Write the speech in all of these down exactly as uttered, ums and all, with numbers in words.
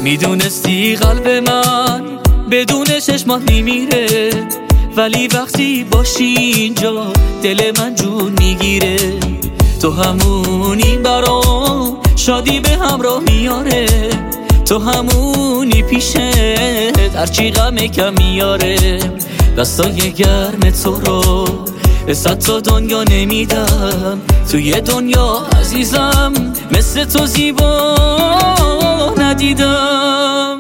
میدونستی قلب من بدون چشمات میمیره، ولی وقتی باشی اینجا دل من جون میگیره. تو همونی برام شادی به همراه میاره، تو همونی پیشه هرچی غم کم میاره. دستای گرم تو رو به صد تا دنیا نمیدم، توی دنیا عزیزم مثل تو زیبا ندیدم.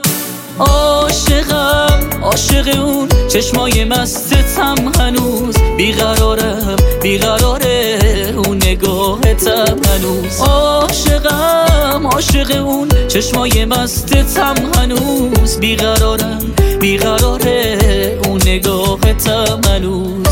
عاشقم عاشق اون چشمای مستتم، هنوز بیقرارم بیقراره اون نگاهتم هنوز. عاشقم عاشق اون چشمای مستتم، هنوز بیقرارم بیقراره اون نگاهتم هنوز.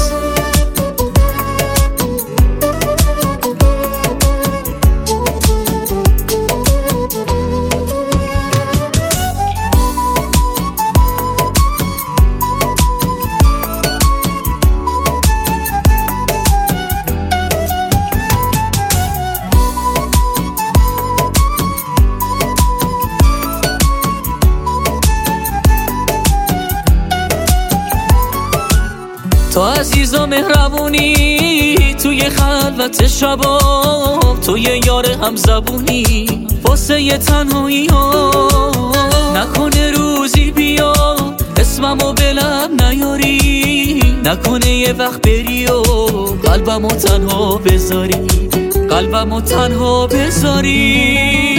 تو عزیز و مهربونی توی خلوت شباب، توی یار همزبونی واسه ی تنهایی ها. نکنه روزی بیا اسممو به لب نیاری، نکنه یه وقت بری و قلبمو تنها بذاری، قلبمو تنها بذاری.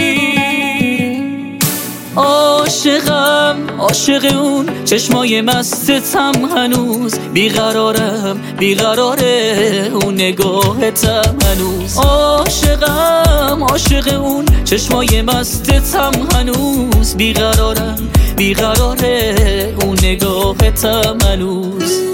عاشقم عاشق اون چشمای مستتم، هنوز بیقرارم بیقراره اون نگاهتم هنوز. عاشقم عاشق اون چشمای مستتم، هنوز بیقرارم بیقراره اون نگاهتم هنوز.